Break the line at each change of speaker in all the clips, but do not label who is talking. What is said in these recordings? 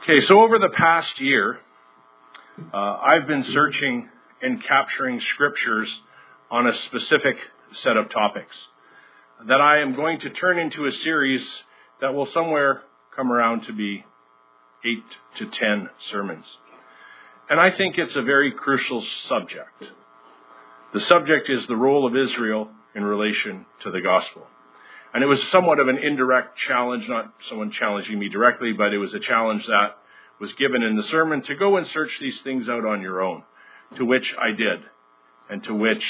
Okay, so over the past year, I've been searching and capturing scriptures on a specific set of topics that I am going to turn into a series that will somewhere come around to be 8 to 10 sermons. And I think it's a very crucial subject. The subject is the role of Israel in relation to the gospel. And it was somewhat of an indirect challenge, not someone challenging me directly, but it was a challenge that was given in the sermon to go and search these things out on your own, to which I did, and to which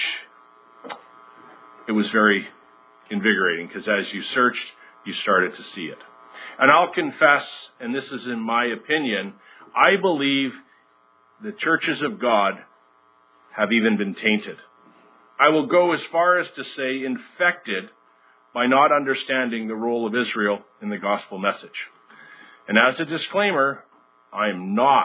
it was very invigorating, because as you searched, you started to see it. And I'll confess, and this is in my opinion, I believe the churches of God have even been tainted. I will go as far as to say infected by not understanding the role of Israel in the gospel message. And as a disclaimer, I'm not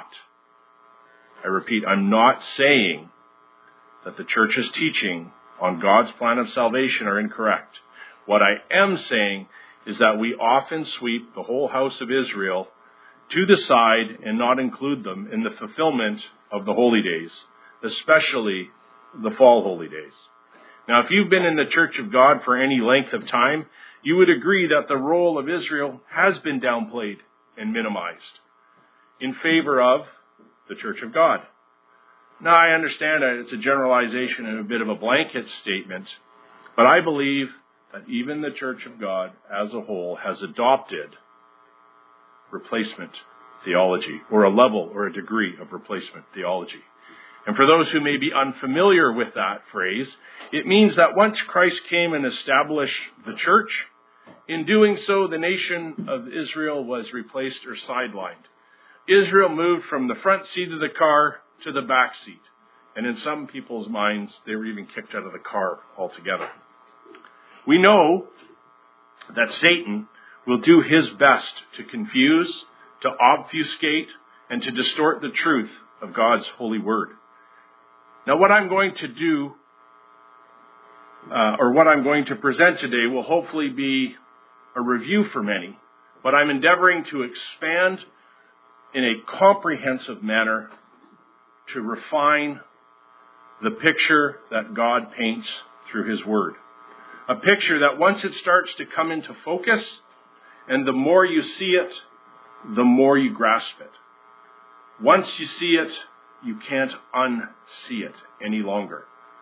saying that the church's teaching on God's plan of salvation are incorrect. What I am saying is that we often sweep the whole house of Israel to the side and not include them in the fulfillment of the holy days, especially the fall holy days. Now, if you've been in the Church of God for any length of time, you would agree that the role of Israel has been downplayed and minimized in favor of the Church of God. Now, I understand that it's a generalization and a bit of a blanket statement, but I believe that even the Church of God as a whole has adopted replacement theology, or a level or a degree of replacement theology. And for those who may be unfamiliar with that phrase, it means that once Christ came and established the church, in doing so, the nation of Israel was replaced or sidelined. Israel moved from the front seat of the car to the back seat. And in some people's minds, they were even kicked out of the car altogether. We know that Satan will do his best to confuse, to obfuscate, and to distort the truth of God's holy word. Now, what I'm going to do, or what I'm going to present today, will hopefully be a review for many, but I'm endeavoring to expand in a comprehensive manner to refine the picture that God paints through his word. A picture that once it starts to come into focus, and the more you see it, the more you grasp it. Once you see it, you can't unsee it any longer,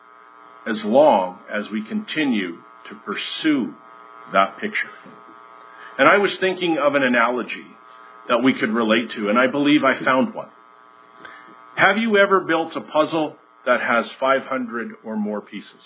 as long as we continue to pursue that picture. And I was thinking of an analogy that we could relate to, and I believe I found one. Have you ever built a puzzle that has 500 or more pieces?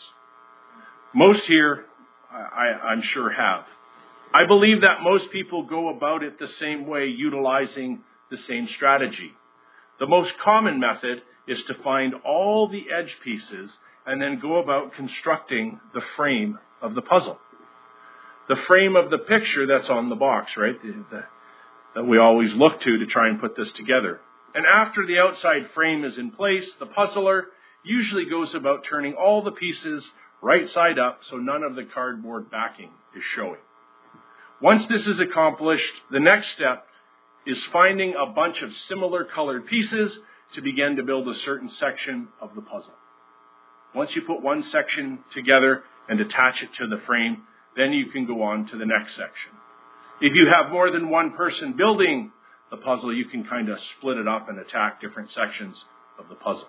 Most here, I'm sure, have. I believe that most people go about it the same way, utilizing the same strategy. The most common method is to find all the edge pieces and then go about constructing the frame of the puzzle. The frame of the picture that's on the box, right? That we always look to try and put this together. And after the outside frame is in place, the puzzler usually goes about turning all the pieces right side up so none of the cardboard backing is showing. Once this is accomplished, the next step is finding a bunch of similar colored pieces to begin to build a certain section of the puzzle. Once you put one section together and attach it to the frame, then you can go on to the next section. If you have more than one person building the puzzle, you can kind of split it up and attack different sections of the puzzle.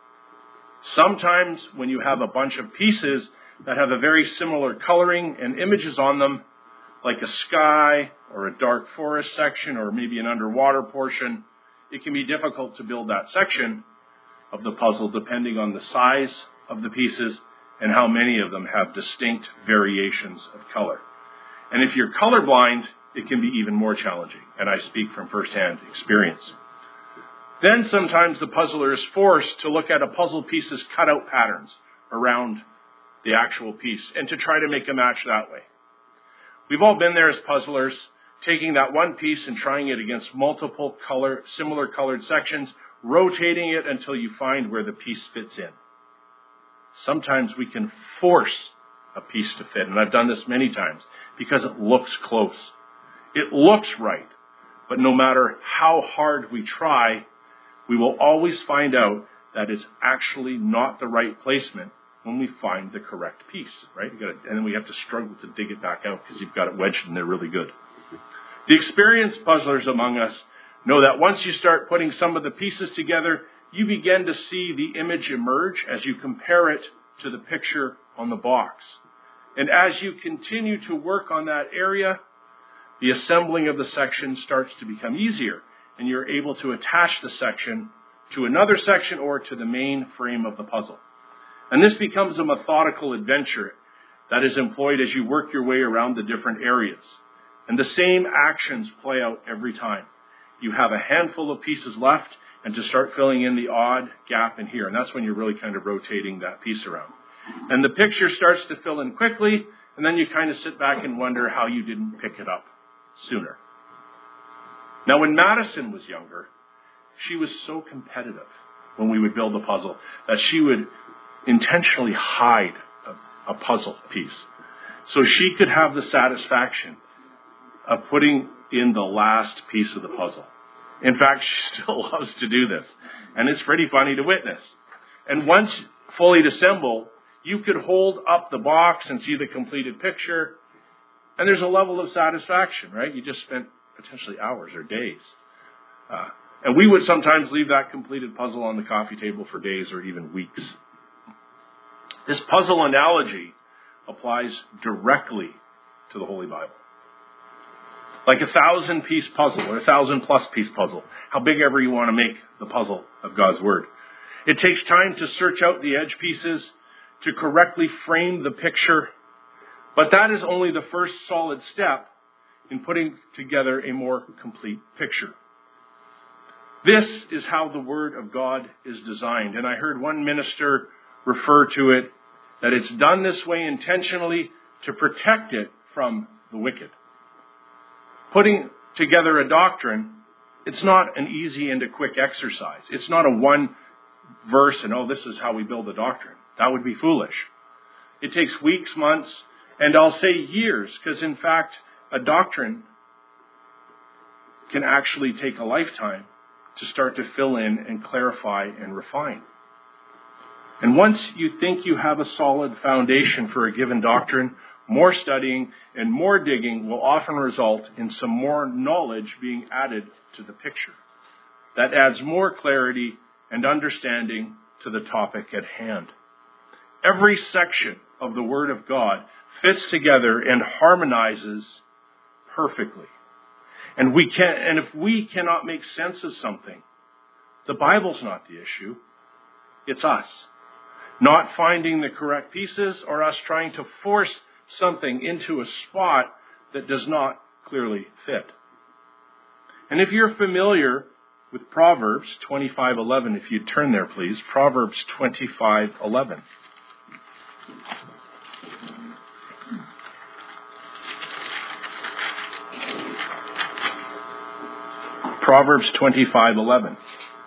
Sometimes when you have a bunch of pieces that have a very similar coloring and images on them, like a sky or a dark forest section or maybe an underwater portion, it can be difficult to build that section of the puzzle depending on the size of the pieces and how many of them have distinct variations of color. And if you're colorblind, it can be even more challenging, and I speak from firsthand experience. Then sometimes the puzzler is forced to look at a puzzle piece's cutout patterns around the actual piece and to try to make a match that way. We've all been there as puzzlers, taking that one piece and trying it against multiple similar colored sections, rotating it until you find where the piece fits in. Sometimes we can force a piece to fit, and I've done this many times, because it looks close. It looks right. But no matter how hard we try, we will always find out that it's actually not the right placement when we find the correct piece, right? And then we have to struggle to dig it back out because you've got it wedged and they're really good. The experienced puzzlers among us know that once you start putting some of the pieces together, you begin to see the image emerge as you compare it to the picture on the box. And as you continue to work on that area, the assembling of the section starts to become easier, and you're able to attach the section to another section or to the main frame of the puzzle. And this becomes a methodical adventure that is employed as you work your way around the different areas. And the same actions play out every time. You have a handful of pieces left, and to start filling in the odd gap in here. And that's when you're really kind of rotating that piece around. And the picture starts to fill in quickly, and then you kind of sit back and wonder how you didn't pick it up sooner. Now, when Madison was younger, she was so competitive when we would build a puzzle that she would intentionally hide a puzzle piece so she could have the satisfaction of putting in the last piece of the puzzle. In fact, she still loves to do this, and it's pretty funny to witness. And once fully assembled, you could hold up the box and see the completed picture, and there's a level of satisfaction, right? You just spent potentially hours or days. And we would sometimes leave that completed puzzle on the coffee table for days or even weeks. This puzzle analogy applies directly to the Holy Bible. Like a 1,000-piece puzzle or a 1,000+ piece puzzle, how big ever you want to make the puzzle of God's Word. It takes time to search out the edge pieces, to correctly frame the picture, but that is only the first solid step in putting together a more complete picture. This is how the Word of God is designed. And I heard one minister refer to it that it's done this way intentionally to protect it from the wicked. Putting together a doctrine, it's not an easy and a quick exercise. It's not a one verse and, this is how we build a doctrine. That would be foolish. It takes weeks, months, and I'll say years, because in fact, a doctrine can actually take a lifetime to start to fill in and clarify and refine. And once you think you have a solid foundation for a given doctrine, more studying and more digging will often result in some more knowledge being added to the picture. That adds more clarity and understanding to the topic at hand. Every section of the Word of God fits together and harmonizes perfectly. And if we cannot make sense of something, the Bible's not the issue. It's us. Not finding the correct pieces or us trying to force something into a spot that does not clearly fit. And if you're familiar with Proverbs 25:11, if you'd turn there, please. Proverbs 25:11. Proverbs 25:11.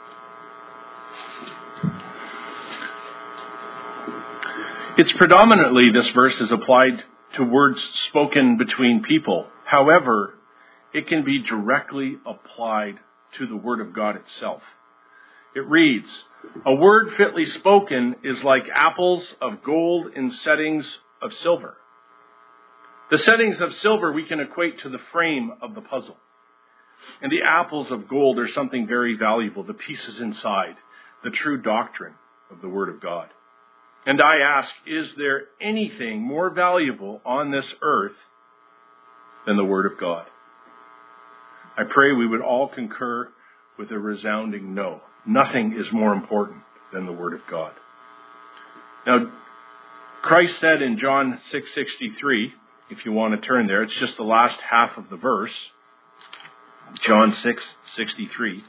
It's predominantly, this verse is applied to words spoken between people. However, it can be directly applied to the Word of God itself. It reads, "A word fitly spoken is like apples of gold in settings of silver." The settings of silver we can equate to the frame of the puzzle. And the apples of gold are something very valuable, the pieces inside, the true doctrine of the Word of God. And I ask, is there anything more valuable on this earth than the Word of God? I pray we would all concur with a resounding no. Nothing is more important than the Word of God. Now, Christ said in John 6:63, if you want to turn there, it's just the last half of the verse. John 6:63.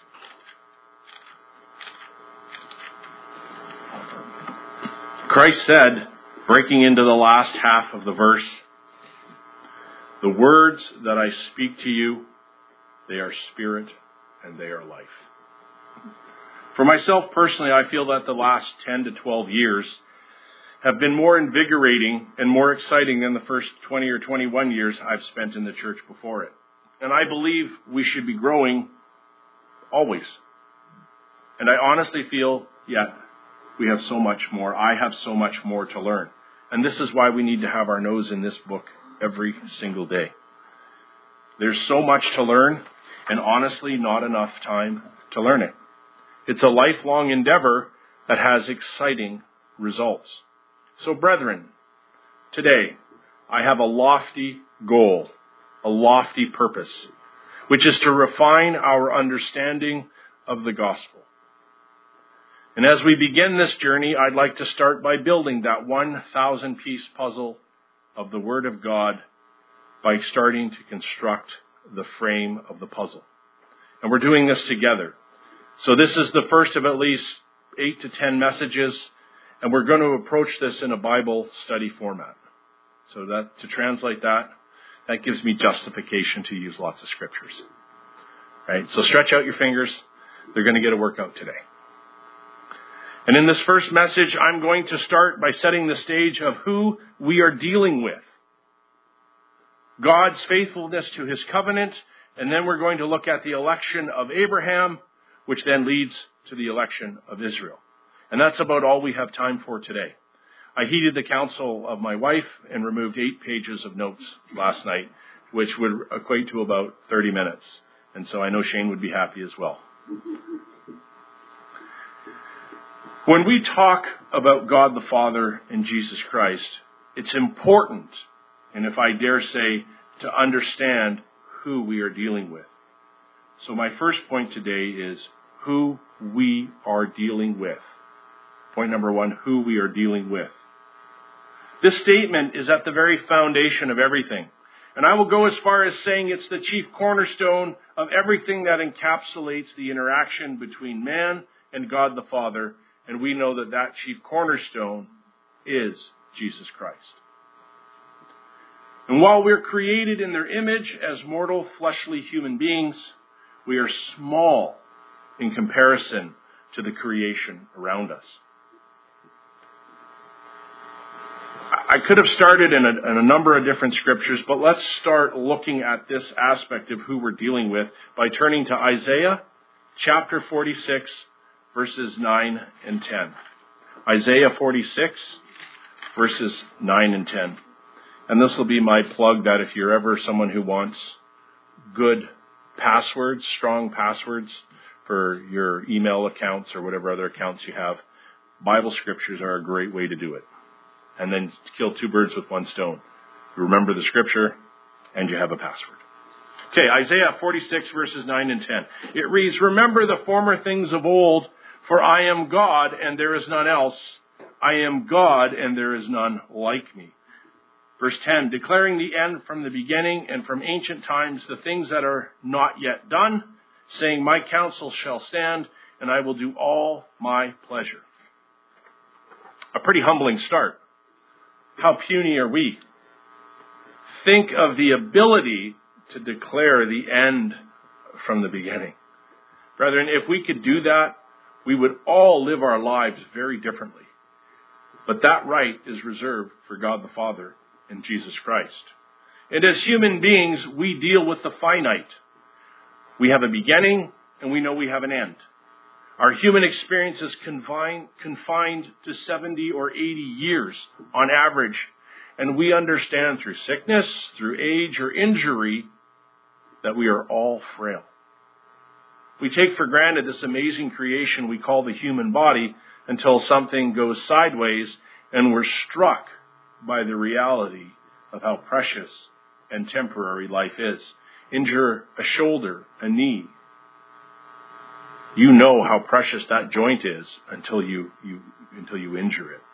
Christ said, breaking into the last half of the verse, "The words that I speak to you, they are spirit and they are life." For myself personally, I feel that the last 10 to 12 years have been more invigorating and more exciting than the first 20 or 21 years I've spent in the church before it. and I believe we should be growing always. And I honestly feel, we have so much more. I have so much more to learn. And this is why we need to have our nose in this book every single day. There's so much to learn, and honestly, not enough time to learn it. It's a lifelong endeavor that has exciting results. So, brethren, today, I have a lofty goal, a lofty purpose, which is to refine our understanding of the gospel. And as we begin this journey, I'd like to start by building that 1,000-piece puzzle of the Word of God by starting to construct the frame of the puzzle. And we're doing this together. So this is the first of at least 8 to 10 messages, and we're going to approach this in a Bible study format. So that to translate that gives me justification to use lots of scriptures. Right? So stretch out your fingers. They're going to get a workout today. And in this first message, I'm going to start by setting the stage of who we are dealing with. God's faithfulness to his covenant, and then we're going to look at the election of Abraham, which then leads to the election of Israel. And that's about all we have time for today. I heeded the counsel of my wife and removed 8 pages of notes last night, which would equate to about 30 minutes. And so I know Shane would be happy as well. When we talk about God the Father and Jesus Christ, it's important, and if I dare say, to understand who we are dealing with. So my first point today is who we are dealing with. Point number 1, who we are dealing with. This statement is at the very foundation of everything. And I will go as far as saying it's the chief cornerstone of everything that encapsulates the interaction between man and God the Father. And we know that that chief cornerstone is Jesus Christ. And while we're created in their image as mortal, fleshly human beings, we are small in comparison to the creation around us. I could have started in a number of different scriptures, but let's start looking at this aspect of who we're dealing with by turning to Isaiah chapter 46, verses 9 and 10. Isaiah 46, verses 9 and 10. And this will be my plug that if you're ever someone who wants good passwords, strong passwords for your email accounts or whatever other accounts you have, Bible scriptures are a great way to do it. And then kill 2 birds with 1 stone. You remember the scripture and you have a password. Okay, Isaiah 46, verses 9 and 10. It reads, "Remember the former things of old, for I am God and there is none else. I am God and there is none like me." Verse 10, "Declaring the end from the beginning and from ancient times the things that are not yet done, saying, my counsel shall stand and I will do all my pleasure." A pretty humbling start. How puny are we? Think of the ability to declare the end from the beginning. Brethren, if we could do that, we would all live our lives very differently. But that right is reserved for God the Father and Jesus Christ. And as human beings, we deal with the finite. We have a beginning and we know we have an end. Our human experience is confined to 70 or 80 years on average. And we understand through sickness, through age or injury, that we are all frail. We take for granted this amazing creation we call the human body until something goes sideways and we're struck by the reality of how precious and temporary life is. Injure a shoulder, a knee. You know how precious that joint is until you injure it.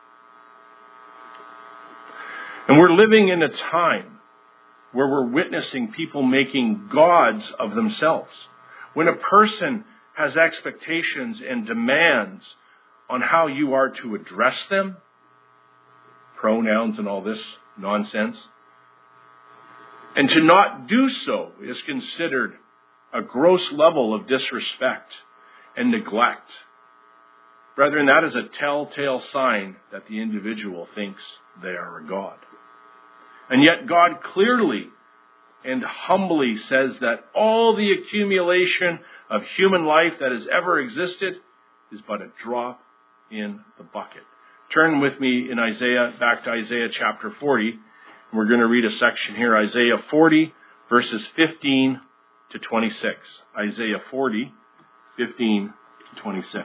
And we're living in a time where we're witnessing people making gods of themselves. When a person has expectations and demands on how you are to address them, pronouns and all this nonsense, and to not do so is considered a gross level of disrespect and neglect. Brethren, that is a telltale sign that the individual thinks they are a god. And yet God clearly and humbly says that all the accumulation of human life that has ever existed is but a drop in the bucket. Turn with me in Isaiah, back to Isaiah chapter 40. We're going to read a section here, Isaiah 40, verses 15 to 26. Isaiah 40, 15 to 26.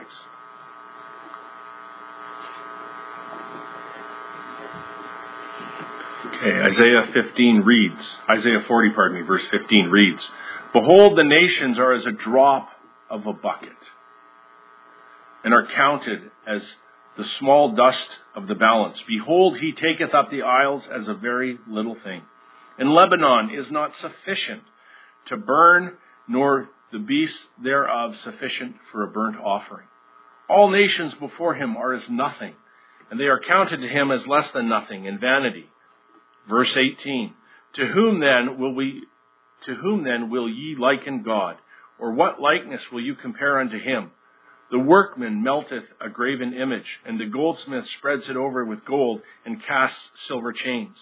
Okay, Isaiah 40, verse 15 reads, "Behold, the nations are as a drop of a bucket, and are counted as the small dust of the balance. Behold, he taketh up the isles as a very little thing. And Lebanon is not sufficient to burn, nor the beasts thereof sufficient for a burnt offering. All nations before him are as nothing, and they are counted to him as less than nothing in vanity." Verse 18, To whom then will ye liken God? Or what likeness will you compare unto him? The workman melteth a graven image, and the goldsmith spreads it over with gold, and casts silver chains.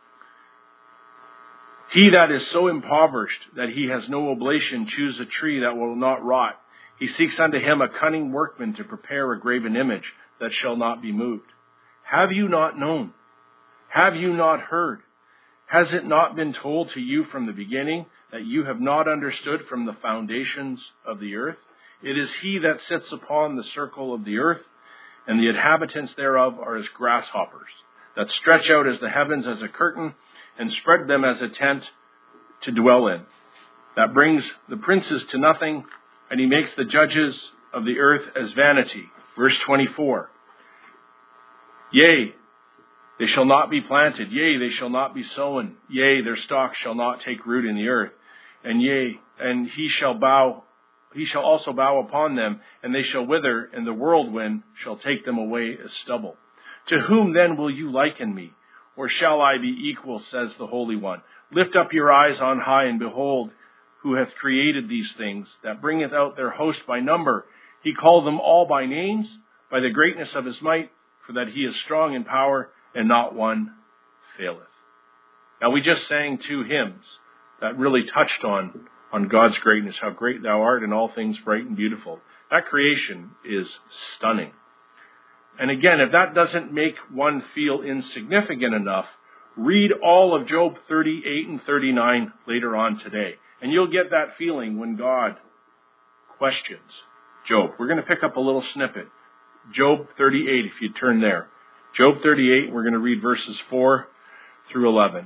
He that is so impoverished that he has no oblation, choose a tree that will not rot. He seeks unto him a cunning workman to prepare a graven image that shall not be moved. Have you not known? Have you not heard? Has it not been told to you from the beginning, that you have not understood from the foundations of the earth? It is he that sits upon the circle of the earth, and the inhabitants thereof are as grasshoppers, that stretch out as the heavens as a curtain, and spread them as a tent to dwell in. That brings the princes to nothing, and he makes the judges of the earth as vanity. Verse 24, Yea, they shall not be planted. Yea, they shall not be sown. Yea, their stalk shall not take root in the earth. And yea, and he shall also bow upon them, and they shall wither, and the whirlwind shall take them away as stubble. To whom then will you liken me? Or shall I be equal, says the Holy One? Lift up your eyes on high, and behold, who hath created these things, that bringeth out their host by number. He called them all by names, by the greatness of his might, for that he is strong in power, and not one faileth. Now we just sang two hymns that really touched on God's greatness, how great thou art in all things bright and beautiful. That creation is stunning. And again, if that doesn't make one feel insignificant enough, read all of Job 38 and 39 later on today. And you'll get that feeling when God questions Job. We're going to pick up a little snippet. Job 38, if you turn there. Job 38, we're going to read verses 4 through 11.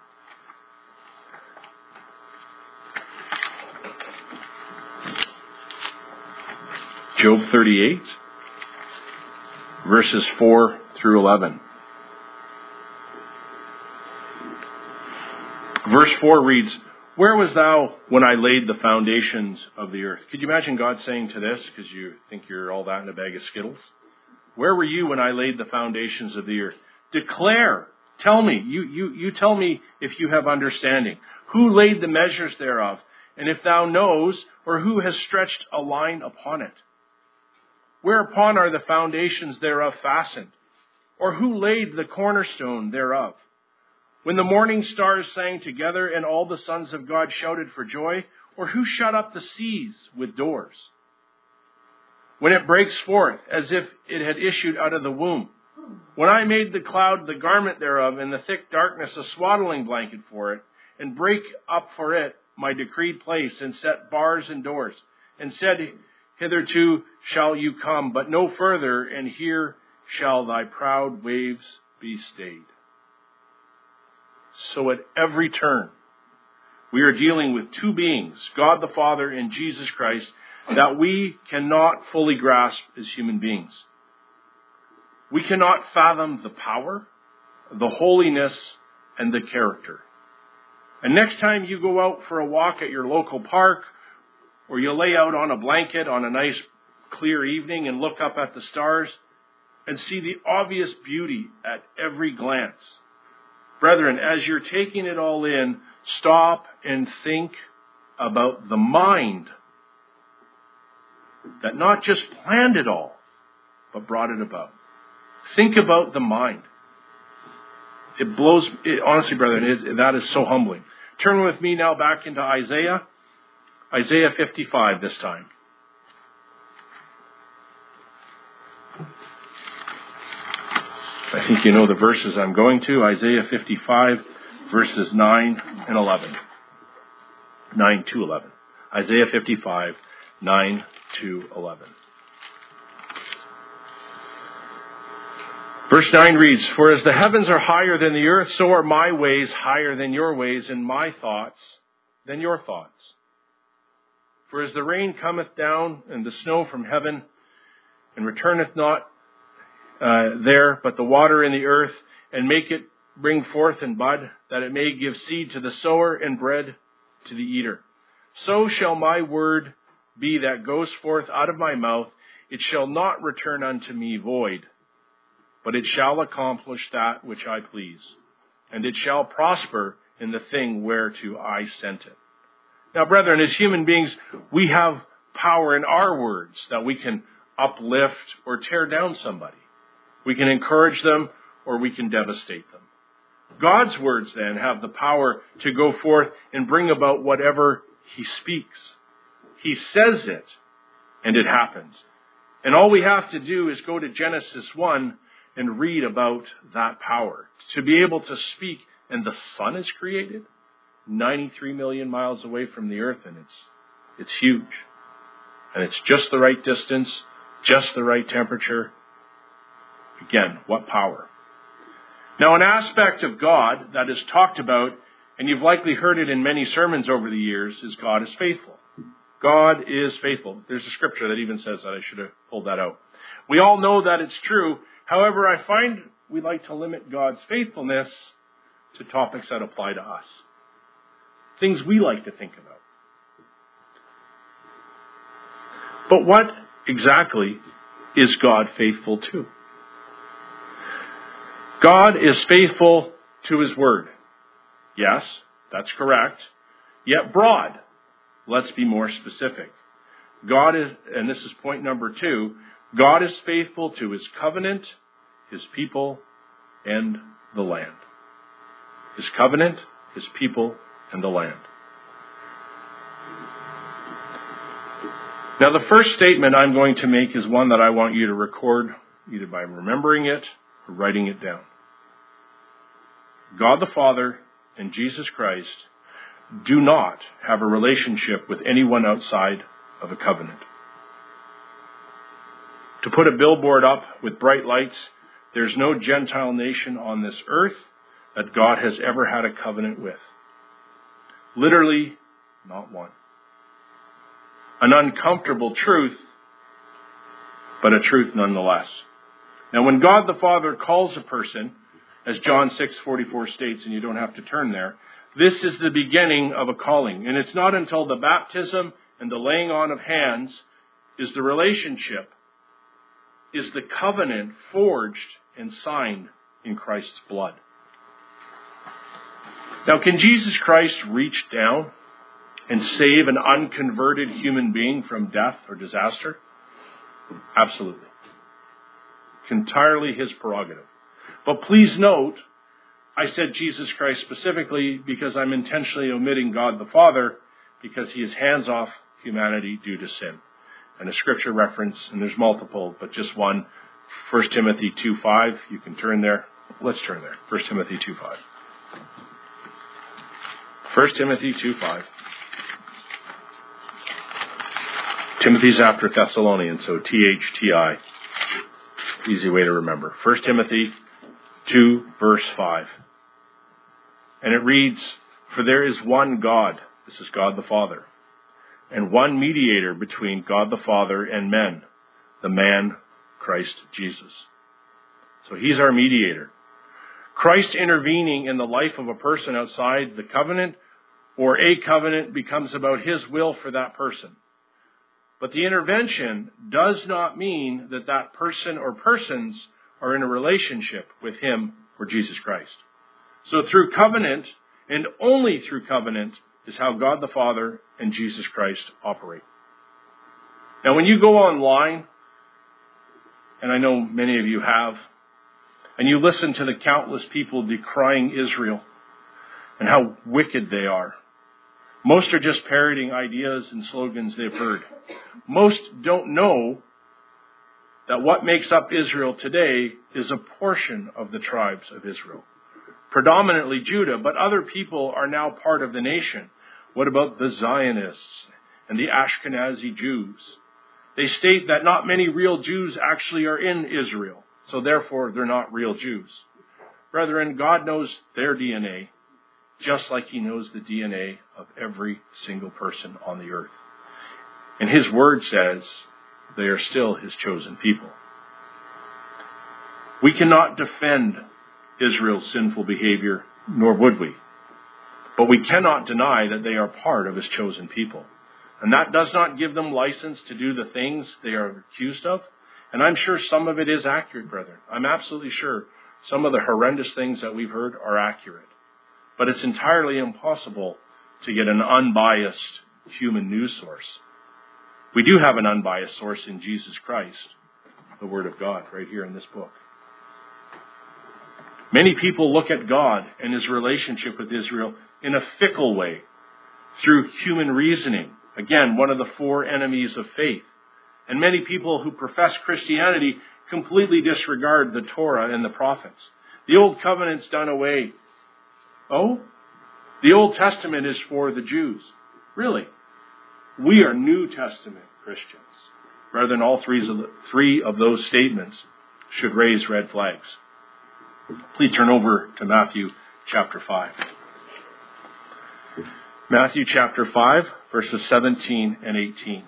Job 38, verses 4 through 11. Verse 4 reads, Where was thou when I laid the foundations of the earth? Could you imagine God saying to this, because you think you're all that in a bag of Skittles? Where were you when I laid the foundations of the earth? Declare, tell me, you tell me if you have understanding. Who laid the measures thereof? And if thou knows, or who has stretched a line upon it? Whereupon are the foundations thereof fastened? Or who laid the cornerstone thereof? When the morning stars sang together, and all the sons of God shouted for joy? Or who shut up the seas with doors? When it breaks forth, as if it had issued out of the womb. When I made the cloud the garment thereof, and the thick darkness a swaddling blanket for it, and break up for it my decreed place, and set bars and doors, and said, Hitherto shall you come, but no further, and here shall thy proud waves be stayed. So at every turn, we are dealing with two beings, God the Father and Jesus Christ, that we cannot fully grasp as human beings. We cannot fathom the power, the holiness, and the character. And next time you go out for a walk at your local park, or you lay out on a blanket on a nice clear evening and look up at the stars and see the obvious beauty at every glance. Brethren, as you're taking it all in, stop and think about the mind that not just planned it all, but brought it about. Think about the mind. Honestly, brethren, that is so humbling. Turn with me now back into Isaiah 55 this time. I think you know the verses I'm going to. Isaiah 55, verses 9 and 11. 9 to 11. Isaiah 55, 9 to 11. Verse 9 reads, "For as the heavens are higher than the earth, so are my ways higher than your ways, and my thoughts than your thoughts. For as the rain cometh down and the snow from heaven, and returneth not there, but the water in the earth, and make it bring forth and bud, that it may give seed to the sower and bread to the eater. So shall my word be that goes forth out of my mouth. It shall not return unto me void, but it shall accomplish that which I please, and it shall prosper in the thing whereto I sent it." Now, brethren, as human beings, we have power in our words that we can uplift or tear down somebody. We can encourage them or we can devastate them. God's words then have the power to go forth and bring about whatever He speaks. He says it, and it happens. And all we have to do is go to Genesis 1 and read about that power. To be able to speak, and the sun is created 93 million miles away from the earth, and it's huge. And it's just the right distance, just the right temperature. Again, what power. Now, an aspect of God that is talked about, and you've likely heard it in many sermons over the years, is God is faithful. God is faithful. There's a scripture that even says that. I should have pulled that out. We all know that it's true. However, I find we like to limit God's faithfulness to topics that apply to us. Things we like to think about. But what exactly is God faithful to? God is faithful to His word. Yes, that's correct. Yet broad. Let's be more specific. God is, and this is point number 2, God is faithful to His covenant, His people, and the land. His covenant, His people, and the land. Now, the first statement I'm going to make is one that I want you to record, either by remembering it or writing it down. God the Father and Jesus Christ do not have a relationship with anyone outside of a covenant. To put a billboard up with bright lights, there's no Gentile nation on this earth that God has ever had a covenant with. Literally, not one. An uncomfortable truth, but a truth nonetheless. Now, when God the Father calls a person, as John 6:44 states, and you don't have to turn there, this is the beginning of a calling. And it's not until the baptism and the laying on of hands is the relationship, is the covenant forged and signed in Christ's blood. Now, can Jesus Christ reach down and save an unconverted human being from death or disaster? Absolutely. Entirely His prerogative. But please note, I said Jesus Christ specifically because I'm intentionally omitting God the Father, because He is hands off humanity due to sin. And a scripture reference, and there's multiple, but just one, 1 Timothy 2:5. You can turn there. Let's turn there. 1 Timothy 2:5. 1 Timothy 2:5. Timothy's after Thessalonians, so THTI. Easy way to remember. 1 Timothy 2, verse 5. And it reads, "For there is one God," this is God the Father, "and one mediator between God the Father and men, the man Christ Jesus." So He's our mediator. Christ intervening in the life of a person outside the covenant or a covenant becomes about His will for that person. But the intervention does not mean that that person or persons are in a relationship with Him or Jesus Christ. So through covenant, and only through covenant, is how God the Father and Jesus Christ operate. Now, when you go online, and I know many of you have, and you listen to the countless people decrying Israel, and how wicked they are. Most are just parroting ideas and slogans they've heard. Most don't know that what makes up Israel today is a portion of the tribes of Israel. Predominantly Judah, but other people are now part of the nation. What about the Zionists and the Ashkenazi Jews? They state that not many real Jews actually are in Israel, so therefore they're not real Jews. Brethren, God knows their DNA, just like he knows the DNA of every single person on the earth. And his word says they are still his chosen people. We cannot defend Israel's sinful behavior, nor would we. But we cannot deny that they are part of his chosen people. And that does not give them license to do the things they are accused of. And I'm sure some of it is accurate, brethren. I'm absolutely sure some of the horrendous things that we've heard are accurate. But it's entirely impossible to get an unbiased human news source. We do have an unbiased source in Jesus Christ, the Word of God, right here in this book. Many people look at God and his relationship with Israel in a fickle way, through human reasoning. Again, one of the four enemies of faith. And many people who profess Christianity completely disregard the Torah and the prophets. The Old Covenant's done away. Oh? The Old Testament is for the Jews. Really? We are New Testament Christians. Rather than all three of those statements should raise red flags. Please turn over to Matthew chapter 5. Matthew chapter 5, verses 17 and 18.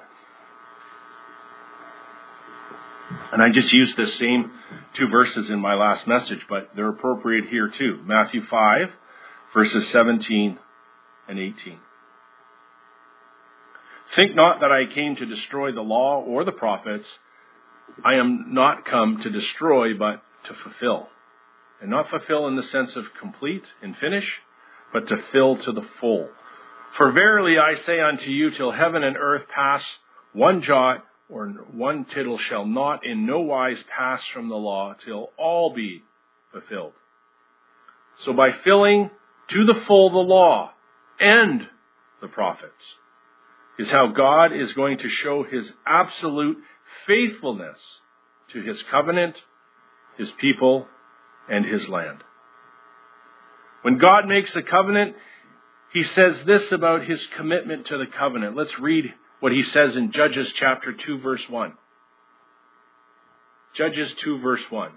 And I just used the same two verses in my last message, but they're appropriate here too. Matthew 5, verses 17 and 18. Think not that I came to destroy the law or the prophets. I am not come to destroy, but to fulfill. And not fulfill in the sense of complete and finish, but to fill to the full. For verily I say unto you, till heaven and earth pass, one jot or one tittle shall not in no wise pass from the law, till all be fulfilled. So by filling to the full the law and the prophets is how God is going to show his absolute faithfulness to his covenant, his people, and his land. When God makes a covenant, he says this about his commitment to the covenant. Let's read what he says in Judges chapter 2, verse 1. Judges 2, verse 1.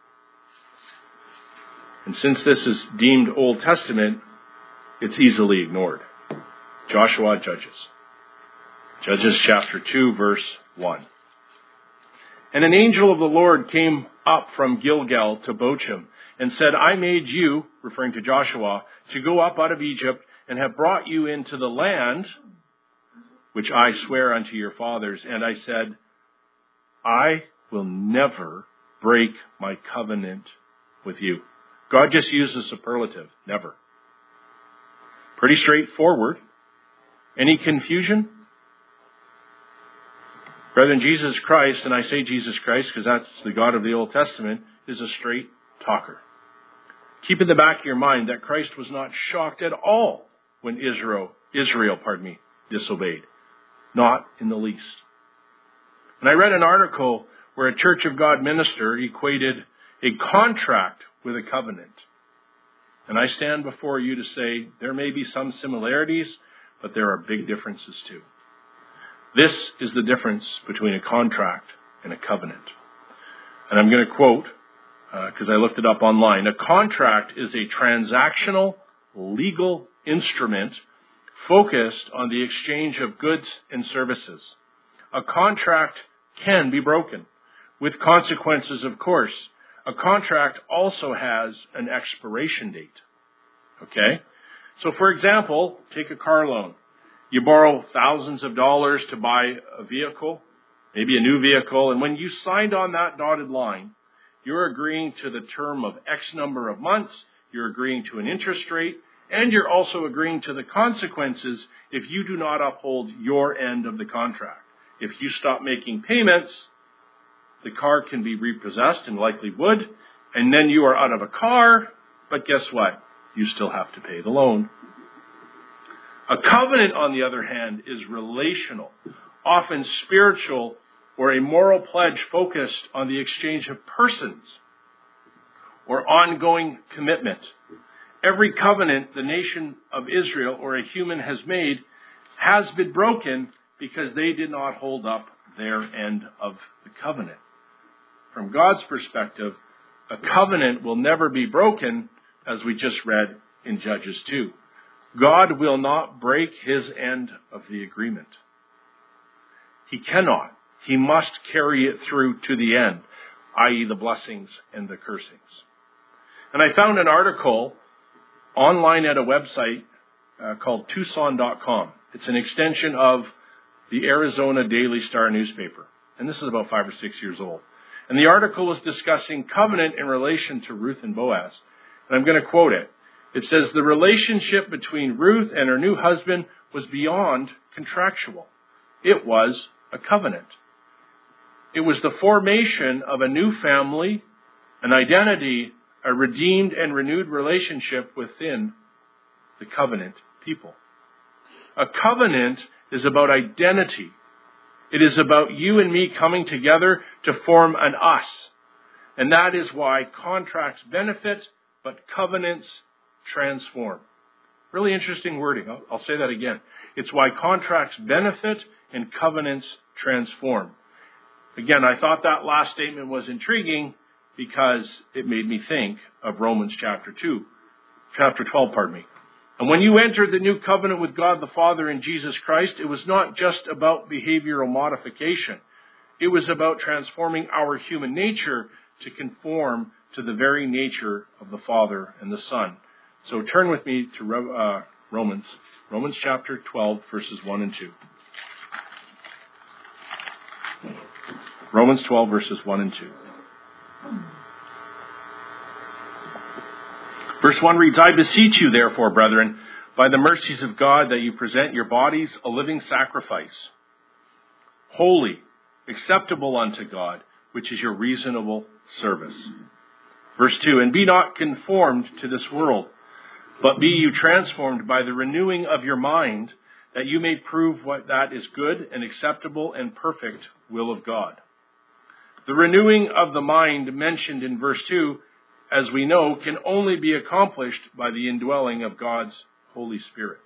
And since this is deemed Old Testament, it's easily ignored. Joshua, Judges. Judges chapter 2, verse 1. And an angel of the Lord came up from Gilgal to Bochim and said, I made you, referring to Joshua, to go up out of Egypt and have brought you into the land which I swear unto your fathers. And I said, I will never break my covenant with you. God just uses superlative, never. Pretty straightforward. Any confusion? Brethren, Jesus Christ, and I say Jesus Christ because that's the God of the Old Testament, is a straight talker. Keep in the back of your mind that Christ was not shocked at all when Israel disobeyed. Not in the least. And I read an article where a Church of God minister equated a contract with a covenant. And I stand before you to say there may be some similarities, but there are big differences too. This is the difference between a contract and a covenant. And I'm going to quote, because I looked it up online. A contract is a transactional legal instrument focused on the exchange of goods and services. A contract can be broken, with consequences, of course. A contract also has an expiration date. Okay? So, for example, take a car loan. You borrow thousands of dollars to buy a vehicle, maybe a new vehicle, and when you signed on that dotted line, you're agreeing to the term of X number of months, you're agreeing to an interest rate, and you're also agreeing to the consequences if you do not uphold your end of the contract. If you stop making payments, the car can be repossessed and likely would, and then you are out of a car, but guess what? you still have to pay the loan. A covenant, on the other hand, is relational, often spiritual, or a moral pledge focused on the exchange of persons or ongoing commitment. Every covenant the nation of Israel or a human has made has been broken because they did not hold up their end of the covenant. From God's perspective, a covenant will never be broken, as we just read in Judges 2. God will not break his end of the agreement. He cannot. He must carry it through to the end, i.e. the blessings and the cursings. And I found an article online at a website called Tucson.com. It's an extension of the Arizona Daily Star newspaper. And this is about 5 or 6 years old. And the article was discussing covenant in relation to Ruth and Boaz. And I'm going to quote it. It says, the relationship between Ruth and her new husband was beyond contractual. It was a covenant. It was the formation of a new family, an identity, a redeemed and renewed relationship within the covenant people. A covenant is about identity. It is about you and me coming together to form an us. And that is why contracts benefit, but covenants transform. Really interesting wording. I'll say that again. It's why contracts benefit and covenants transform. Again, I thought that last statement was intriguing because it made me think of Romans chapter 12. And when you entered the new covenant with God the Father in Jesus Christ, it was not just about behavioral modification. It was about transforming our human nature to conform to the very nature of the Father and the Son. So turn with me to Romans chapter 12, verses 1 and 2. Romans 12, verses 1 and 2. Verse 1 reads, I beseech you, therefore, brethren, by the mercies of God, that you present your bodies a living sacrifice, holy, acceptable unto God, which is your reasonable service. Verse 2, and be not conformed to this world, but be you transformed by the renewing of your mind, that you may prove what that is good and acceptable and perfect will of God. The renewing of the mind mentioned in verse 2, as we know, can only be accomplished by the indwelling of God's Holy Spirit.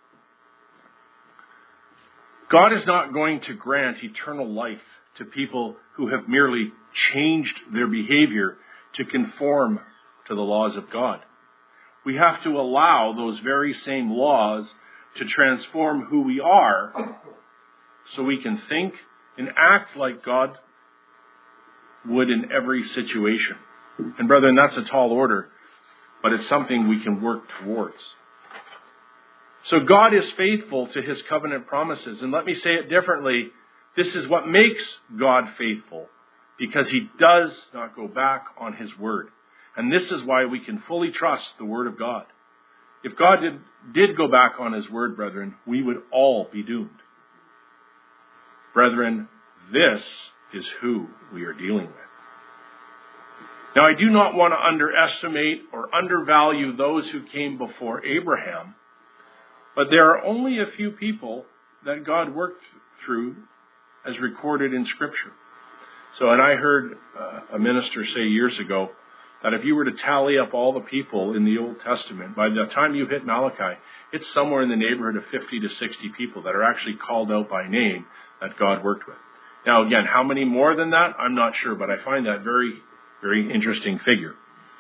God is not going to grant eternal life to people who have merely changed their behavior to conform to the laws of God. We have to allow those very same laws to transform who we are so we can think and act like God would in every situation. And brethren, that's a tall order, but it's something we can work towards. So God is faithful to his covenant promises. And let me say it differently. This is what makes God faithful, because he does not go back on his word. And this is why we can fully trust the word of God. If God did go back on his word, brethren, we would all be doomed. Brethren, this is who we are dealing with. Now, I do not want to underestimate or undervalue those who came before Abraham, but there are only a few people that God worked through as recorded in Scripture. So, and I heard a minister say years ago that if you were to tally up all the people in the Old Testament, by the time you hit Malachi, it's somewhere in the neighborhood of 50 to 60 people that are actually called out by name that God worked with. Now, again, how many more than that? I'm not sure, but I find that very, very interesting figure.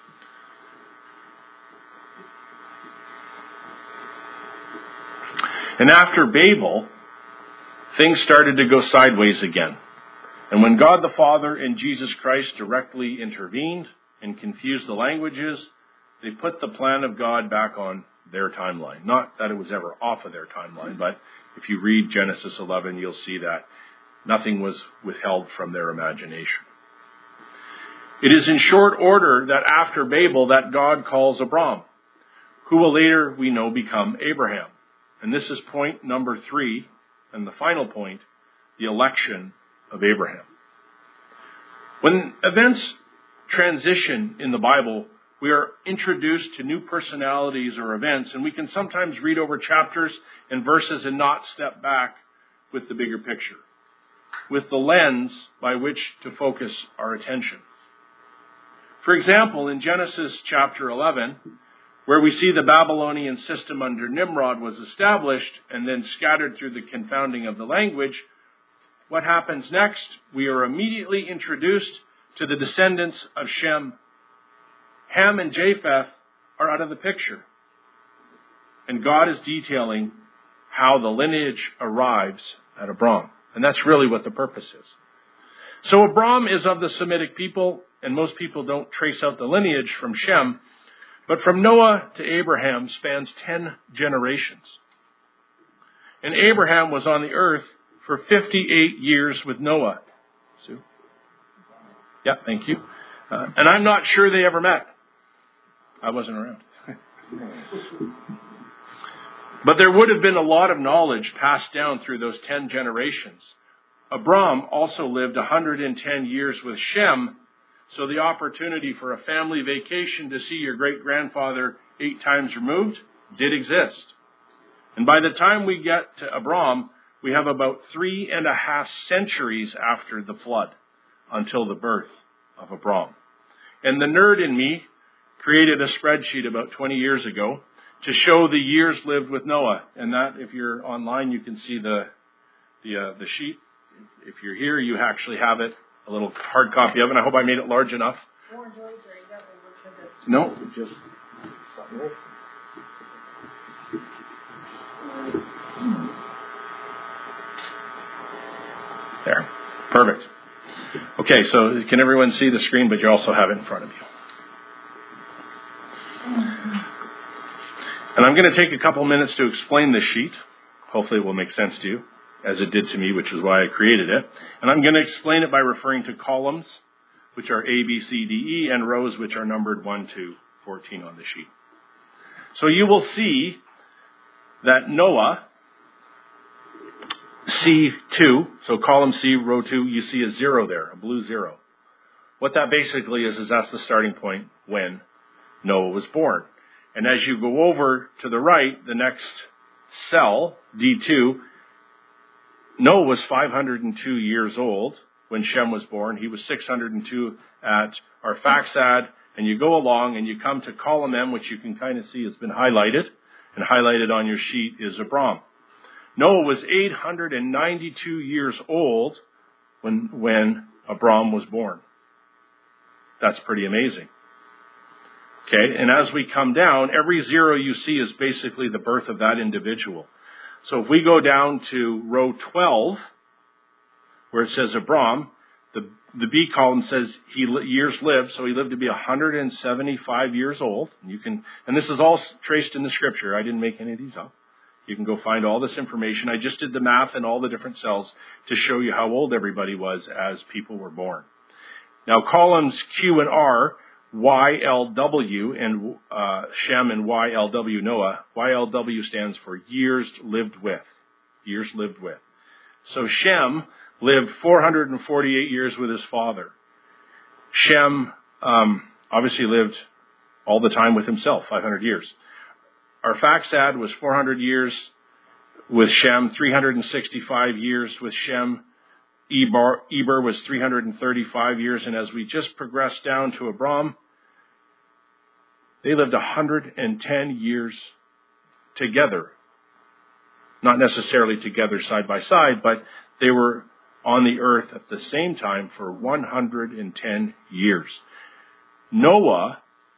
And after Babel, things started to go sideways again. And when God the Father and Jesus Christ directly intervened and confused the languages, they put the plan of God back on their timeline. Not that it was ever off of their timeline, but if you read Genesis 11, you'll see that nothing was withheld from their imagination. It is in short order that after Babel that God calls Abram, who will later, we know, become Abraham. And this is point number 3, and the final point, the election of Abraham. When events transition in the Bible, we are introduced to new personalities or events, and we can sometimes read over chapters and verses and not step back with the bigger picture, with the lens by which to focus our attention. For example, in Genesis chapter 11, where we see the Babylonian system under Nimrod was established and then scattered through the confounding of the language, what happens next? We are immediately introduced to the descendants of Shem. Ham and Japheth are out of the picture. And God is detailing how the lineage arrives at Abram. And that's really what the purpose is. So Abram is of the Semitic people, and most people don't trace out the lineage from Shem. But from Noah to Abraham spans 10 generations. And Abraham was on the earth for 58 years with Noah. Sue? Yeah, thank you. And I'm not sure they ever met. I wasn't around. But there would have been a lot of knowledge passed down through those 10 generations. Abram also lived 110 years with Shem, so the opportunity for a family vacation to see your great-grandfather 8 times removed did exist. And by the time we get to Abram, we have about 3.5 centuries after the flood until the birth of Abram. And the nerd in me created a spreadsheet about 20 years ago to show the years lived with Noah. And that, if you're online, you can see the sheet. If you're here, you actually have it, a little hard copy of it. I hope I made it large enough. No, just something right. There. Perfect. Okay, so can everyone see the screen, but you also have it in front of you? And I'm going to take a couple minutes to explain this sheet. Hopefully it will make sense to you, as it did to me, which is why I created it. And I'm going to explain it by referring to columns, which are A, B, C, D, E, and rows, which are numbered 1 to 14 on the sheet. So you will see that Noah, C2, so column C, row 2, you see a 0 there, a blue 0. What that basically is that's the starting point when Noah was born. And as you go over to the right, the next cell, D2, Noah was 502 years old when Shem was born. He was 602 at Arphaxad. And you go along and you come to column M, which you can kind of see has been highlighted. And highlighted on your sheet is Abram. Noah was 892 years old when Abram was born. That's pretty amazing. Okay, and as we come down, every 0 you see is basically the birth of that individual. So if we go down to row 12, where it says Abram, the B column says years lived, so he lived to be 175 years old. And this is all traced in the scripture. I didn't make any of these up. You can go find all this information. I just did the math in all the different cells to show you how old everybody was as people were born. Now columns Q and R, YLW and Shem and YLW Noah. YLW stands for years lived with. Years lived with. So Shem lived 448 years with his father. Shem obviously lived all the time with himself, 500 years. Arphaxad was 400 years with Shem, 365 years with Shem. Eber was 335 years, and as we just progressed down to Abram, they lived 110 years together. Not necessarily together side by side, but they were on the earth at the same time for 110 years. Noah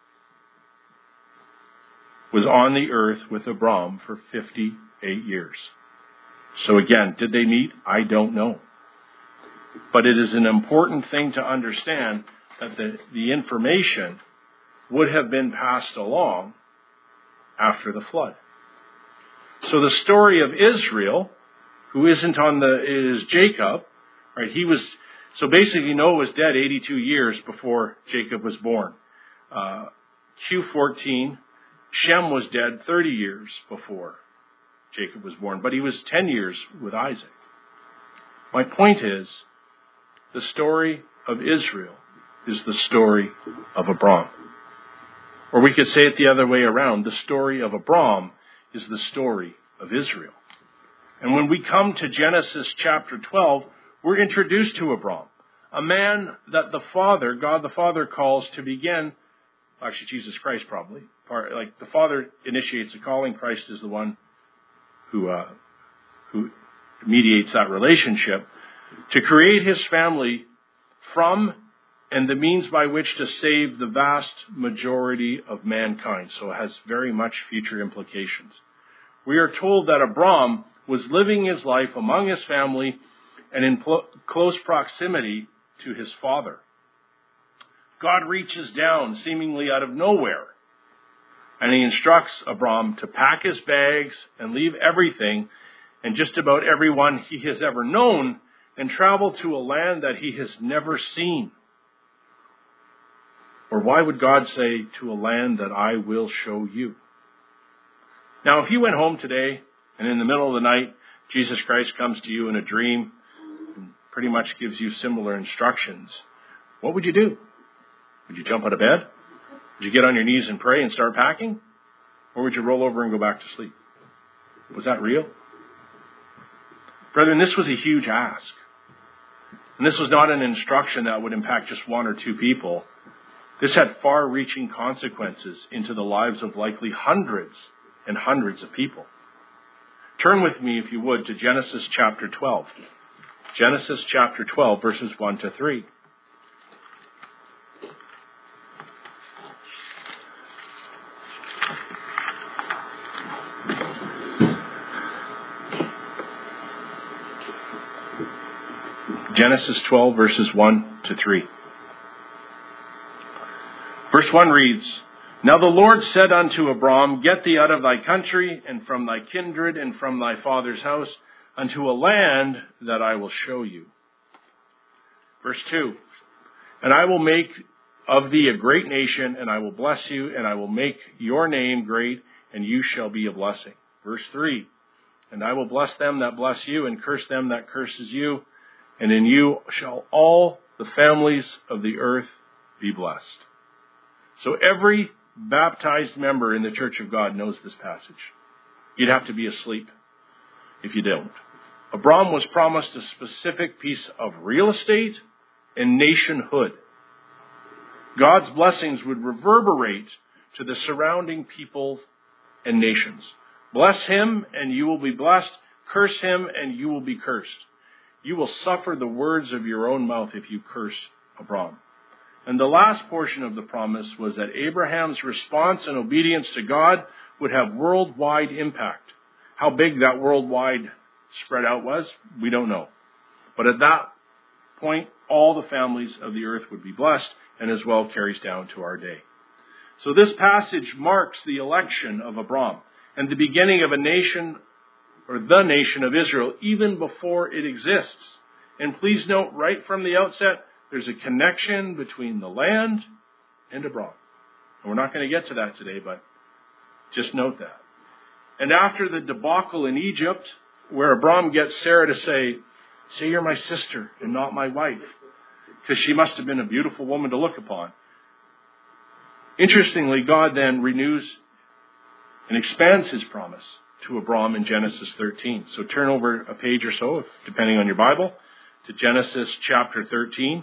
was on the earth with Abram for 58 years. So again, did they meet? I don't know. But it is an important thing to understand that the information would have been passed along after the flood. So the story of Israel, who isn't is Jacob, right? So basically Noah was dead 82 years before Jacob was born. Q14, Shem was dead 30 years before Jacob was born, but he was 10 years with Isaac. My point is, the story of Israel is the story of Abram. Or we could say it the other way around. The story of Abram is the story of Israel. And when we come to Genesis chapter 12, we're introduced to Abram, a man that the Father, God the Father, calls to begin, actually Jesus Christ probably, like the Father initiates the calling, Christ is the one who mediates that relationship, to create his family from and the means by which to save the vast majority of mankind. So it has very much future implications. We are told that Abram was living his life among his family and in close proximity to his father. God reaches down seemingly out of nowhere, and he instructs Abram to pack his bags and leave everything and just about everyone he has ever known and travel to a land that he has never seen. Or why would God say, to a land that I will show you? Now, if you went home today and in the middle of the night, Jesus Christ comes to you in a dream and pretty much gives you similar instructions, what would you do? Would you jump out of bed? Would you get on your knees and pray and start packing? Or would you roll over and go back to sleep? Was that real? Brethren, this was a huge ask. And this was not an instruction that would impact just one or two people. This had far-reaching consequences into the lives of likely hundreds and hundreds of people. Turn with me, if you would, to Genesis chapter 12. Genesis chapter 12, verses 1 to 3. Genesis 12, verses 1 to 3. Verse 1 reads, Now the Lord said unto Abram, Get thee out of thy country, and from thy kindred, and from thy father's house, unto a land that I will show you. Verse 2, And I will make of thee a great nation, and I will bless you, and I will make your name great, and you shall be a blessing. Verse 3, And I will bless them that bless you, and curse them that curses you, and in you shall all the families of the earth be blessed. So every baptized member in the Church of God knows this passage. You'd have to be asleep if you don't. Abram was promised a specific piece of real estate and nationhood. God's blessings would reverberate to the surrounding people and nations. Bless him and you will be blessed. Curse him and you will be cursed. You will suffer the words of your own mouth if you curse Abram. And the last portion of the promise was that Abraham's response and obedience to God would have worldwide impact. How big that worldwide spread out was, we don't know. But at that point, all the families of the earth would be blessed, and as well carries down to our day. So this passage marks the election of Abram and the beginning of a nation, or the nation of Israel, even before it exists. And please note right from the outset, there's a connection between the land and Abram. And we're not going to get to that today, but just note that. And after the debacle in Egypt, where Abram gets Sarah to say you're my sister and not my wife, because she must have been a beautiful woman to look upon. Interestingly, God then renews and expands his promise to Abram in Genesis 13. So turn over a page or so, depending on your Bible, to Genesis chapter 13.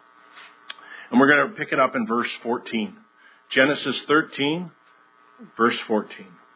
And we're going to pick it up in verse 14. Genesis 13, verse 14.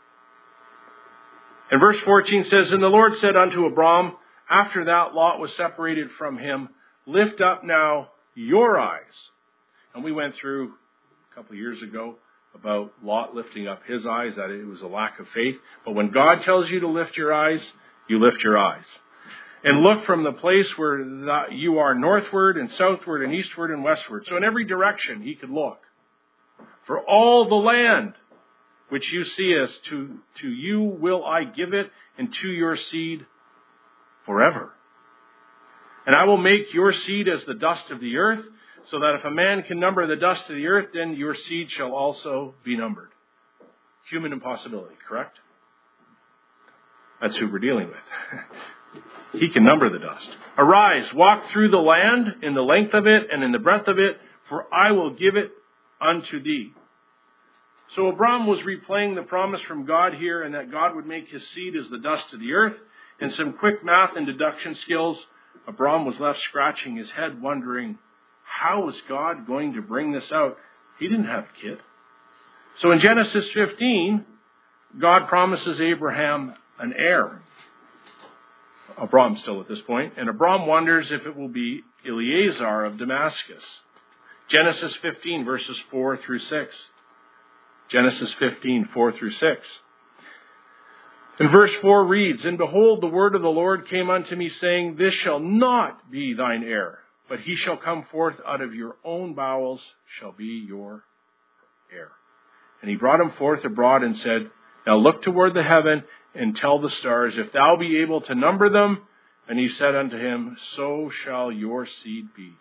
And verse 14 says, And the Lord said unto Abram, after that Lot was separated from him, Lift up now your eyes. And we went through a couple of years ago about Lot lifting up his eyes, that it was a lack of faith. But when God tells you to lift your eyes, you lift your eyes. And look from the place where you are northward and southward and eastward and westward. So in every direction he could look. For all the land which you see as to you will I give it, and to your seed forever. And I will make your seed as the dust of the earth, so that if a man can number the dust of the earth, then your seed shall also be numbered. Human impossibility, correct? That's who we're dealing with. He can number the dust. Arise, walk through the land in the length of it and in the breadth of it, for I will give it unto thee. So Abram was replaying the promise from God here, and that God would make his seed as the dust of the earth. And some quick math and deduction skills, Abram was left scratching his head, wondering, how is God going to bring this out? He didn't have a kid. So in Genesis 15, God promises Abraham an heir. Abram still at this point. And Abram wonders if it will be Eliezer of Damascus. Genesis 15, verses 4 through 6. Genesis 15, 4 through 6. And verse 4 reads, And behold, the word of the Lord came unto me, saying, This shall not be thine heir, but he shall come forth out of your own bowels, shall be your heir. And he brought him forth abroad and said, Now look toward the heaven, and tell the stars, if thou be able to number them. And he said unto him, So shall your seed be.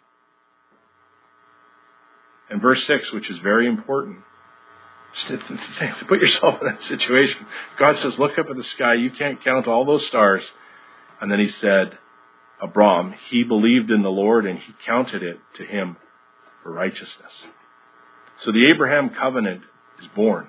And verse 6, which is very important. Put yourself in that situation. God says, look up at the sky. You can't count all those stars. And then he said, Abram, he believed in the Lord, and he counted it to him for righteousness. So the Abraham covenant is born.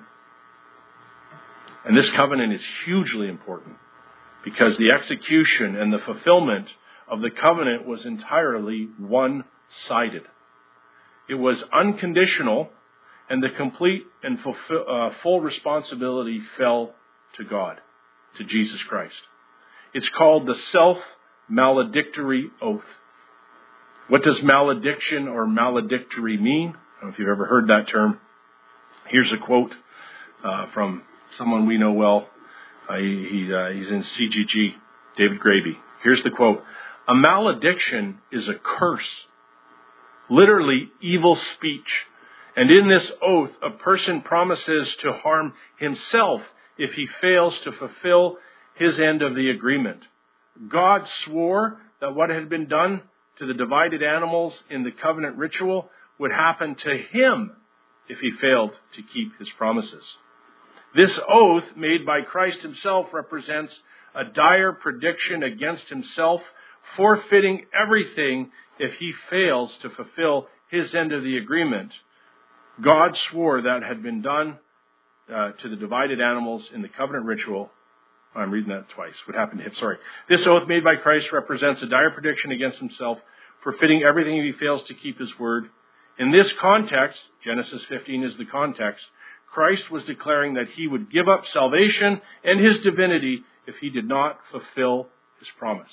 And this covenant is hugely important because the execution and the fulfillment of the covenant was entirely one-sided. It was unconditional, and the complete and full responsibility fell to God, to Jesus Christ. It's called the self-maledictory oath. What does malediction or maledictory mean? I don't know if you've ever heard that term. Here's a quote from someone we know well. He's in CGG, David Graby. Here's the quote. A malediction is a curse, literally evil speech. And in this oath, a person promises to harm himself if he fails to fulfill his end of the agreement. God swore that what had been done to the divided animals in the covenant ritual would happen to him if he failed to keep his promises. This oath made by Christ himself represents a dire prediction against himself, forfeiting everything if he fails to fulfill his end of the agreement. God swore that had been done to the divided animals in the covenant ritual. I'm reading that twice. What happened to him? Sorry. This oath made by Christ represents a dire prediction against himself, forfeiting everything if he fails to keep his word. In this context, Genesis 15 is the context, Christ was declaring that he would give up salvation and his divinity if he did not fulfill his promise.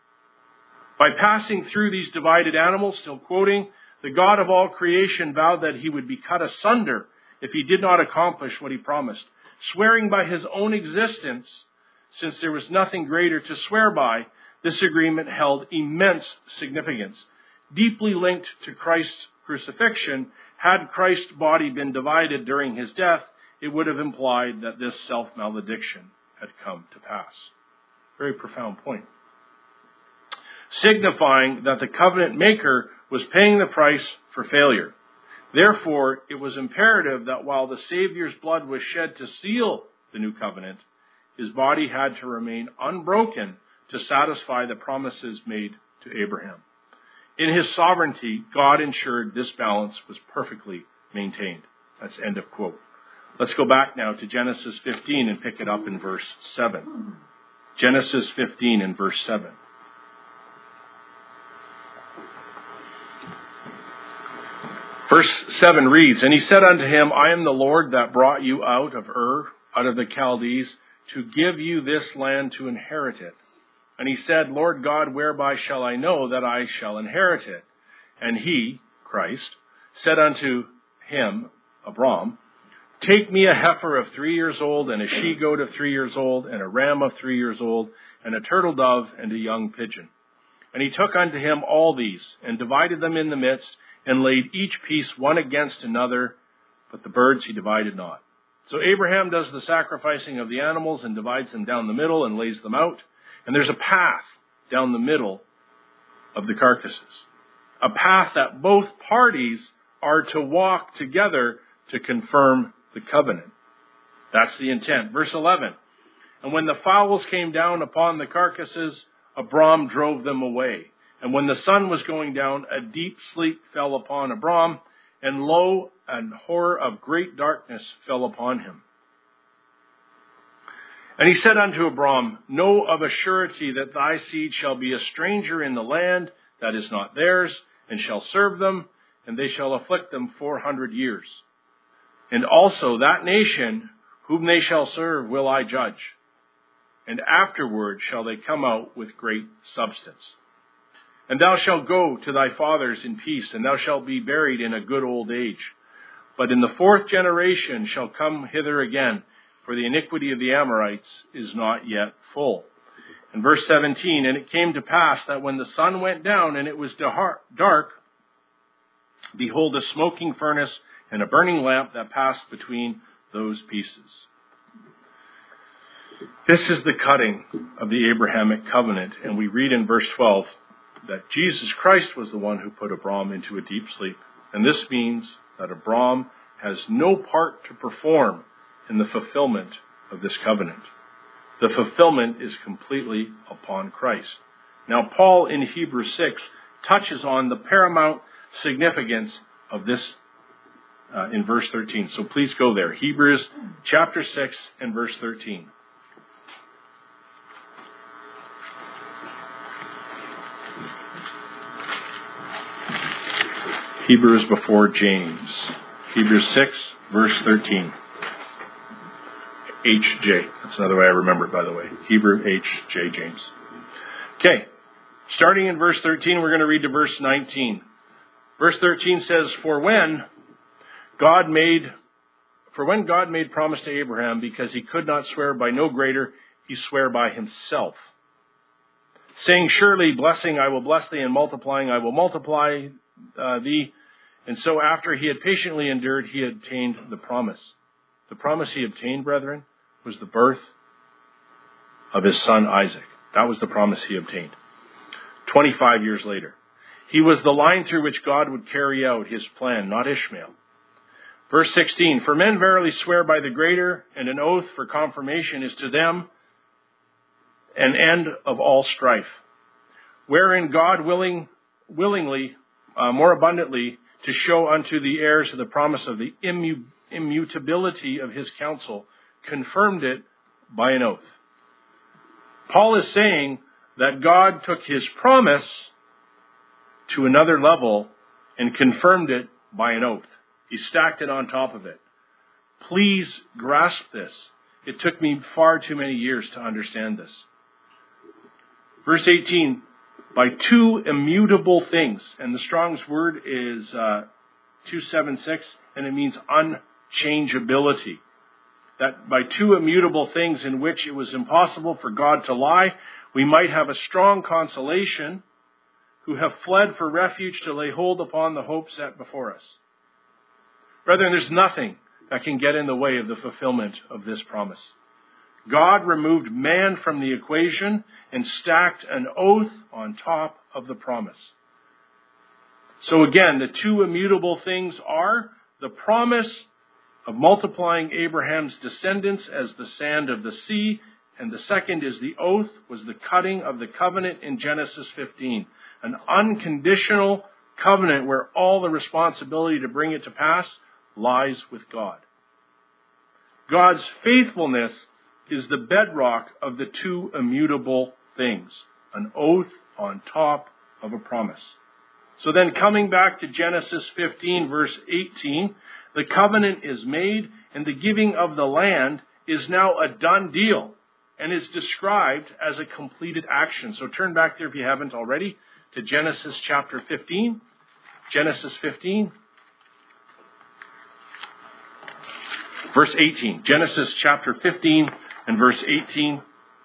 By passing through these divided animals, still quoting, the God of all creation vowed that he would be cut asunder if he did not accomplish what he promised, swearing by his own existence, since there was nothing greater to swear by. This agreement held immense significance. Deeply linked to Christ's crucifixion, had Christ's body been divided during his death, it would have implied that this self-malediction had come to pass. Very profound point. Signifying that the covenant maker was paying the price for failure. Therefore, it was imperative that while the Savior's blood was shed to seal the new covenant, his body had to remain unbroken to satisfy the promises made to Abraham. In his sovereignty, God ensured this balance was perfectly maintained. That's end of quote. Let's go back now to Genesis 15 and pick it up in verse 7. Genesis 15 and verse 7. Verse 7 reads, And he said unto him, I am the Lord that brought you out of Ur, out of the Chaldees, to give you this land to inherit it. And he said, Lord God, whereby shall I know that I shall inherit it? And he, Christ, said unto him, Abram, Take me a heifer of 3 years old, and a she-goat of 3 years old, and a ram of 3 years old, and a turtle dove, and a young pigeon. And he took unto him all these, and divided them in the midst, and laid each piece one against another, but the birds he divided not. So Abraham does the sacrificing of the animals and divides them down the middle and lays them out. And there's a path down the middle of the carcasses. A path that both parties are to walk together to confirm the covenant. That's the intent. Verse 11. And when the fowls came down upon the carcasses, Abram drove them away. And when the sun was going down, a deep sleep fell upon Abram, and lo, an horror of great darkness fell upon him. And he said unto Abram, Know of a surety that thy seed shall be a stranger in the land that is not theirs, and shall serve them, and they shall afflict them 400 years. And also that nation whom they shall serve will I judge, and afterward shall they come out with great substance. And thou shalt go to thy fathers in peace, and thou shalt be buried in a good old age. But in the fourth generation shall come hither again, for the iniquity of the Amorites is not yet full. In verse 17, and it came to pass that when the sun went down and it was dark, behold, a smoking furnace and a burning lamp that passed between those pieces. This is the cutting of the Abrahamic covenant, and we read in verse 12 that Jesus Christ was the one who put Abram into a deep sleep. And this means that Abram has no part to perform in the fulfillment of this covenant. The fulfillment is completely upon Christ. Now, Paul in Hebrews 6 touches on the paramount significance of this in verse 13. So please go there. Hebrews chapter 6 and verse 13. Hebrews before James. Hebrews 6, verse 13. H.J. That's another way I remember it, by the way. Hebrew H.J. James. Okay. Starting in verse 13, we're going to read to verse 19. Verse 13 says, For when God made promise to Abraham, because he could not swear by no greater, he sware by himself, saying, Surely blessing I will bless thee, and multiplying I will multiply thee. And so after he had patiently endured, he obtained the promise. The promise he obtained, brethren, was the birth of his son Isaac. That was the promise he obtained. 25 years later. He was the line through which God would carry out his plan, not Ishmael. Verse 16, For men verily swear by the greater, and an oath for confirmation is to them an end of all strife, wherein God willingly, more abundantly, to show unto the heirs of the promise of the immutability of his counsel, confirmed it by an oath. Paul is saying that God took his promise to another level and confirmed it by an oath. He stacked it on top of it. Please grasp this. It took me far too many years to understand this. Verse 18, by two immutable things, and the Strong's word is 276, and it means unchangeability. That by two immutable things in which it was impossible for God to lie, we might have a strong consolation, who have fled for refuge to lay hold upon the hope set before us. Brethren, there's nothing that can get in the way of the fulfillment of this promise. God removed man from the equation and stacked an oath on top of the promise. So again, the two immutable things are the promise of multiplying Abraham's descendants as the sand of the sea, and the second is the oath, was the cutting of the covenant in Genesis 15. An unconditional covenant where all the responsibility to bring it to pass lies with God. God's faithfulness is the bedrock of the two immutable things, an oath on top of a promise. So then coming back to Genesis 15, verse 18, the covenant is made and the giving of the land is now a done deal and is described as a completed action. So turn back there if you haven't already to Genesis chapter 15. Genesis 15. Verse 18. Genesis chapter 15 and verse 18.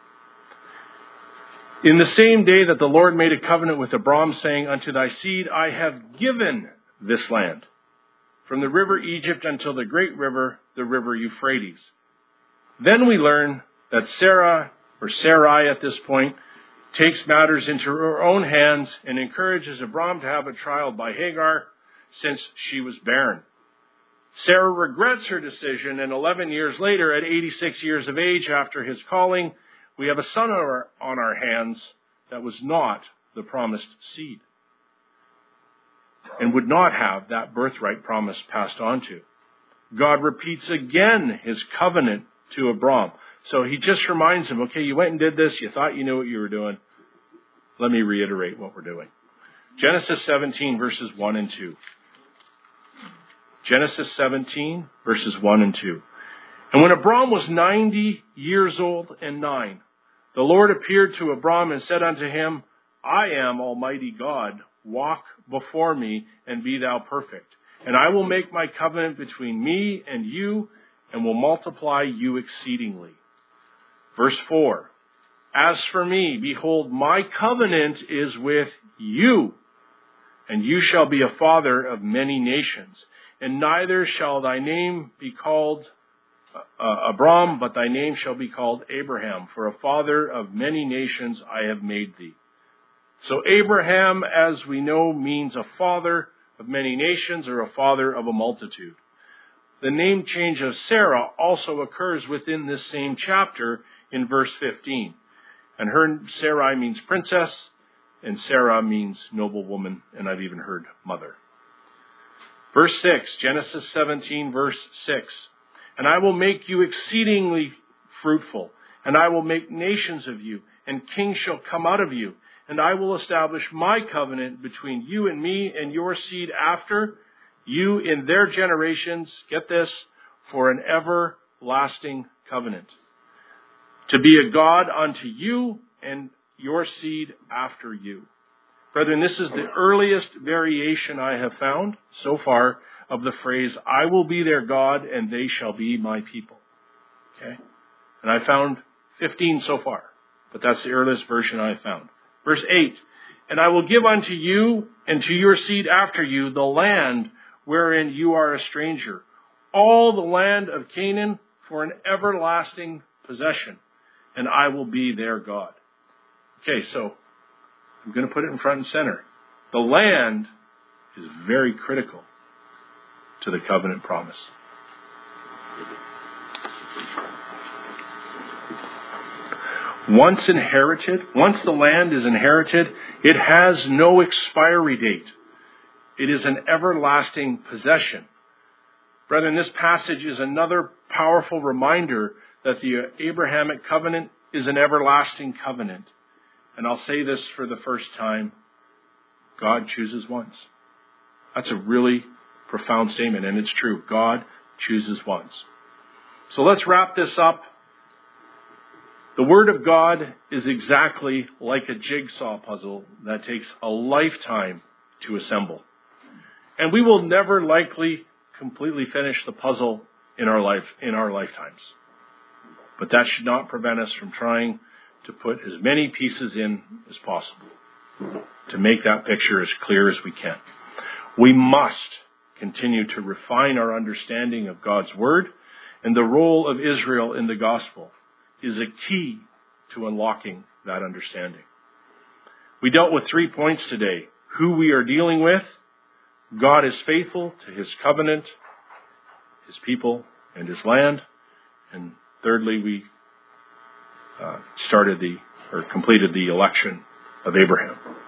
In the same day that the Lord made a covenant with Abram, saying, Unto thy seed I have given this land, from the river Egypt until the great river, the river Euphrates. Then we learn that Sarah, or Sarai at this point, takes matters into her own hands and encourages Abram to have a child by Hagar, since she was barren. Sarah regrets her decision, and 11 years later, at 86 years of age after his calling, we have a son on our hands that was not the promised seed. and would not have that birthright promise passed on to. God repeats again his covenant to Abram. So he just reminds him, okay, you went and did this. You thought you knew what you were doing. Let me reiterate what we're doing. Genesis 17, verses 1 and 2. Genesis 17, verses 1 and 2. And when Abram was 90 years old and 9, the Lord appeared to Abram and said unto him, I am Almighty God. Walk before me and be thou perfect. And I will make my covenant between me and you and will multiply you exceedingly. Verse 4. As for me, behold, my covenant is with you, and you shall be a father of many nations. And neither shall thy name be called Abram, but thy name shall be called Abraham, for a father of many nations I have made thee. So Abraham, as we know, means a father of many nations or a father of a multitude. The name change of Sarah also occurs within this same chapter in verse 15. And her Sarai means princess, and Sarah means noble woman, and I've even heard mother. Verse 6, Genesis 17, verse 6. And I will make you exceedingly fruitful, and I will make nations of you, and kings shall come out of you. And I will establish my covenant between you and me and your seed after you in their generations, get this, for an everlasting covenant. To be a God unto you and your seed after you. Brethren, this is the earliest variation I have found so far of the phrase, I will be their God and they shall be my people. Okay? And I found 15 so far, but that's the earliest version I found. Verse 8, and I will give unto you and to your seed after you the land wherein you are a stranger, all the land of Canaan for an everlasting possession, and I will be their God. Okay, so I'm going to put it in front and center. The land is very critical to the covenant promise. Once the land is inherited, it has no expiry date. It is an everlasting possession. Brethren, this passage is another powerful reminder that the Abrahamic covenant is an everlasting covenant. And I'll say this for the first time, God chooses once. That's a really profound statement, and it's true. God chooses once. So let's wrap this up. The Word of God is exactly like a jigsaw puzzle that takes a lifetime to assemble. And we will never likely completely finish the puzzle in our lifetimes. But that should not prevent us from trying to put as many pieces in as possible to make that picture as clear as we can. We must continue to refine our understanding of God's Word, and the role of Israel in the gospel is a key to unlocking that understanding. We dealt with 3 points today. Who we are dealing with, God is faithful to his covenant, his people, and his land. And thirdly, we completed the election of Abraham.